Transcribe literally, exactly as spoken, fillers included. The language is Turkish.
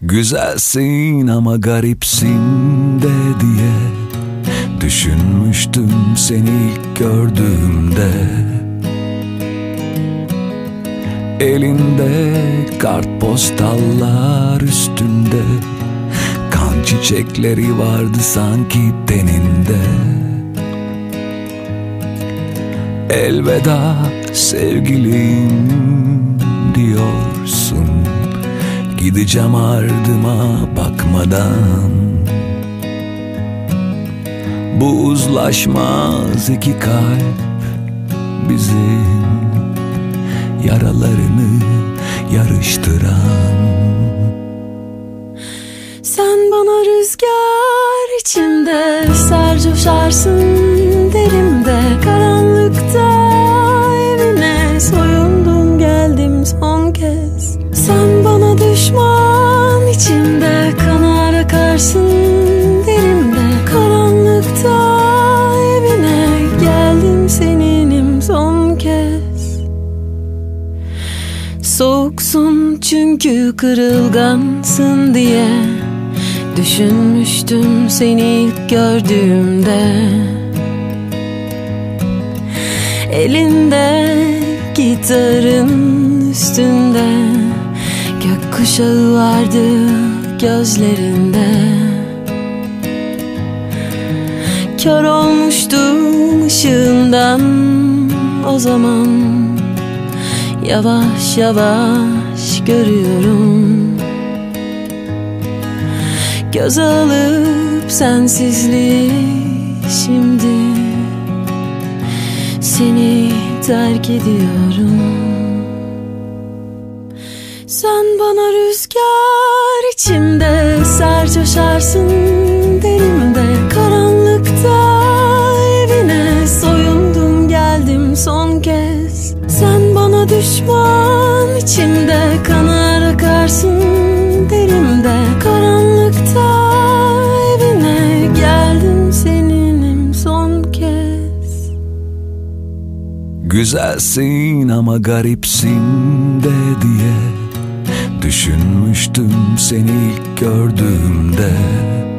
Güzelsin ama garipsin de diye düşünmüştüm seni ilk gördüğümde. Elinde kartpostallar üstünde, kan çiçekleri vardı sanki teninde. Elveda sevgilim diyorsun, gideceğim ardıma bakmadan. Bu uzlaşmaz iki kalp bizim yaralarını yarıştıran. Sen bana rüzgar içimde eser coşarsın derimde. Karanlıkta evine soyundum geldim son kez. Sen bana düşman içimde kanar akarsın derimde. Karanlıkta evine geldim seninim son kez. Soğuksun çünkü kırılgansın diye düşünmüştüm seni ilk gördüğümde. Elinde gitarın üstünde, gökkuşağı vardı gözlerinde. Kör olmuştum ışığından o zaman, yavaş yavaş görüyorum. Göz alıp sensizliği şimdi, seni terk ediyorum. Sen bana rüzgar içimde eser coşarsın derimde. Karanlıkta evine soyundum geldim son kez. Sen bana düşman içimde kanar akarsın derimde. Karanlıkta evine geldim seninim son kez. Güzelsin ama garipsin de diye düşünmüştüm seni ilk gördüğümde.